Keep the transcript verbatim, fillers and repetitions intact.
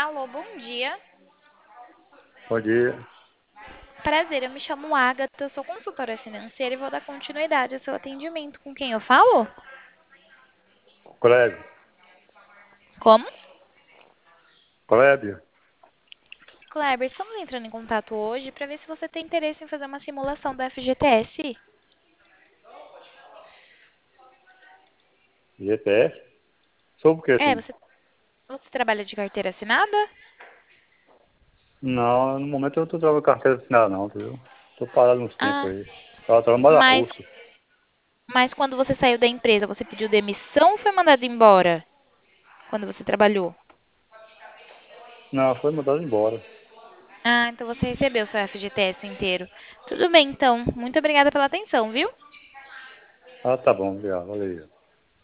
Alô, bom dia. Bom dia, Prazer, eu me chamo Agatha, sou consultora financeira e vou dar continuidade ao seu atendimento. Com quem eu falo? Clébio. Como? Clébio, Kleber, estamos entrando em contato hoje para ver se você tem interesse em fazer uma simulação do F G T S. G P S? Sobre o que É, assim? você, você trabalha de carteira assinada? Não, no momento eu não tô trabalhando carteira assinada não, entendeu? Tô parado uns tempos Ah, aí. Tava trabalhando mas, russo. mas quando você saiu da empresa, você pediu demissão ou foi mandado embora quando você trabalhou? Não, foi mandado embora. Ah, então você recebeu seu F G T S inteiro. Tudo bem, então. Muito obrigada pela atenção, viu? Ah, tá bom, obrigado, valeu.